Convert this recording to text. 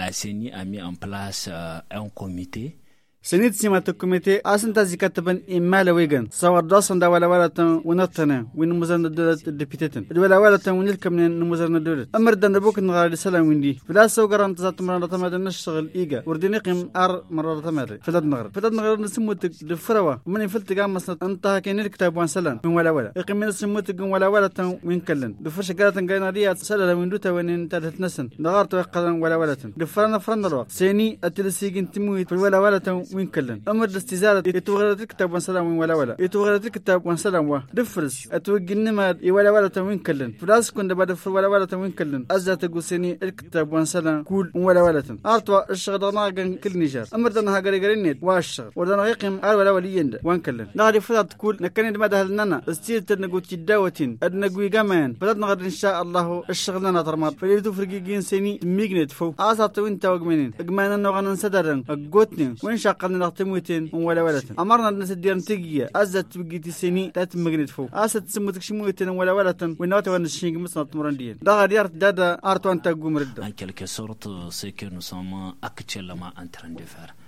la CENI a mis en place un comité. سنيد سمات الكوميتي أصلا تزكتبن إمالة ويجن صور داصن دا ولا ولا ونطنا وين مزرنا الدولة الدبيتين ولا ولا ونلكم من مزرنا الدولة أمر دنا بوك نغار السلام ويندي فلا سوقر أنت زات مرة تمادن نشتغل إيجا ورديني قيم مرة تمادن فلاد نغار نسموت دفروا ومن يفلت جام مثلا أنت هكين الكتاب وان سلام من ولا يقيم من سموت جم ولا وين كلن دفرش قالت جانا ريات سلام وين دوتا وين انت تنسن نغار توقعن ولا دفرنا فرنا الوقت سيني التلسيجن تموت ولا وين كلن أمر الاستزادة يتوغل الكتاب وانسلام ولا يتوغل الكتاب وانسلام دفرس أتوقع النماد ولا وين كلن فلاس كن بعد فر ولا وين كلن أزات تقولسني الكتاب وانسلام كل ولا أرتوا الشغلنا جن كل نجار أمر دنا هاجرينيت واشر ودنا يقيم ولا يند وين كلن نهار فلات كل نكني ما دهلنا استير تنقول كداوتين أدنقول جمان فلات نغد إن شاء الله الشغلنا ترمات فليتو فرقي جنسني ميجنت فو أزات وين توقمنين أجمعنا نغنا نسدرن أجوتني وين شقلنا تموتين ولا أمرنا الناس الديان تجيه أزت بقيت السني تات مجند فوق أزت سموتك شموتين ولا ونوت ونشينج مثل تمرندين ده غيرت ده أرتوان تقوم رد. En quelque sorte, ce que nous sommes actuellement en train de faire.